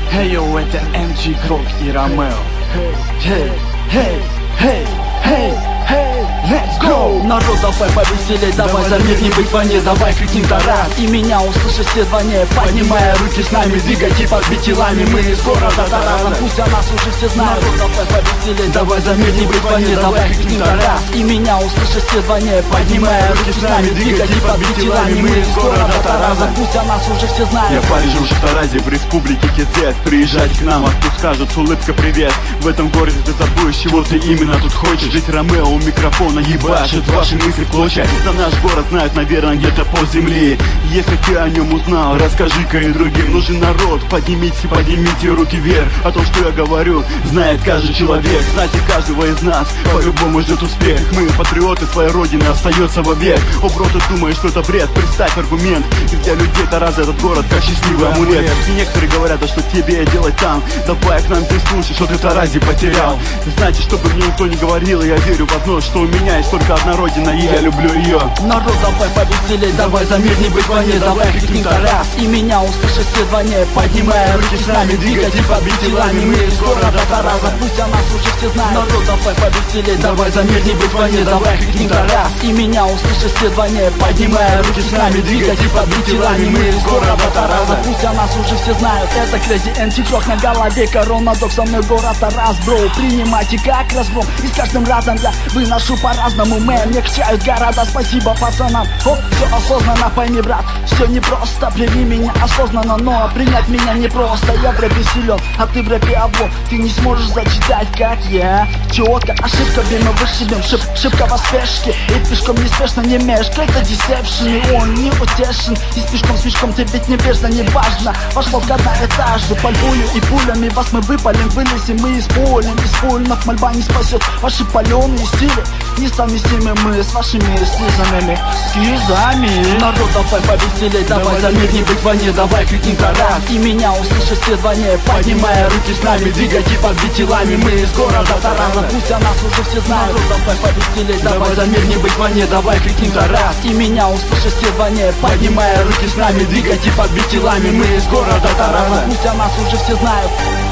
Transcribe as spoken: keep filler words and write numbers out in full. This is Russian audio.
Хей, йоу, это эм джи Крок и Ромео. Хей, хей, хей, хей, хей, let's go! Народ, давай повеселей, давай за мир, не быть в войне, давай крикнем Тарас. И меня услышат все звоне, поднимая руки с нами, двигайте подбить телами. Мы из города Тараса, пусть о нас уже все знают. Народ, давай повеселей, давай за мир, не быть в войне, давай крикнем Тарас. И меня услышат все звоне, поднимая руки с нами, двигайте подбить телами. Мы из города Тараса, пусть о нас уже все знают. Я Париж уже в Таразе, в республике КЗ. Приезжать к нам, а тут скажут улыбка привет. В этом городе ты забудешь, чего ты именно тут хочешь. Жить Ромео у микрофона ебашит ваши мысли клочья. За наш город знают, наверное, где-то по земле. Если ты о нем узнал, расскажи-ка и другим. Нужен народ, поднимите, поднимите руки вверх. О том, что я говорю, знает каждый человек. Знаете, каждого из нас по-любому ждет успех. Мы патриоты своей родины, остается вовек. О, бро, ты думаешь, что это бред? Представь аргумент. И для людей Тараса этот город как счастливый амулет. И некоторые говорят, а что тебе делать там? Давай к нам здесь слушай, что ты в Таразе потерял. Знаете, чтобы мне никто не говорил, я верю в одно, что у меня есть только одна родина, и я люблю ее. Народ, давай повеселей, давай за мир, не быть в войне, давай крикнем Тарас. И меня услышат все звоне, поднимая руки с нами, двигайте подбить телами. Мы из города Тараса, пусть о нас уже все знают. Народ, давай повеселей, давай за мир, не быть в войне, давай крикнем Тарас. И меня услышат все звоне, поднимая руки с нами, двигайте подбить телами. Мы из города Тараса, пусть о нас уже все знают. Это Crazy эм джи Крок на голове, корона, док, со мной город Тарас, бро. Принимайте как разгром, и с каждым разом я выношу по-разному. Мы мягчают города, спасибо пацанам. Оп, все осознанно, пойми, брат, все непросто. Прими меня осознанно, но принять меня непросто. Я в рэпе силен, а ты в рэпе облом. Ты не сможешь зачитать, как я. Четко, ошибка, мы вышибем, шиб, шибка во спешке. И пешком неспешно, не мешкай, это десепшн. И он не утешен, и с пешком, с пешком ты ведь невежно, не важно. Пошло в одноэтажку, пальбую и пулями вас мы выпалим, вылезем мы из поля. Из пульнов мольба не спасет ваши паленые стили. Несовместимы мы с вашими слизанными скизами. Народ, давай повеселей, давай за мир, не быть в войне, давай крикнем Тарас. И меня услышат все звоне, поднимая руки с нами, двигайте подбить телами. Мы из города Тараса, пусть о нас уже все знают. Народ, давай повеселей, давай за мир, не быть в войне, давай крикнем Тарас. И меня услышат все звоне, поднимая руки с нами, двигайте подбить телами. Мы из города Тараса, пусть о нас уже все знают.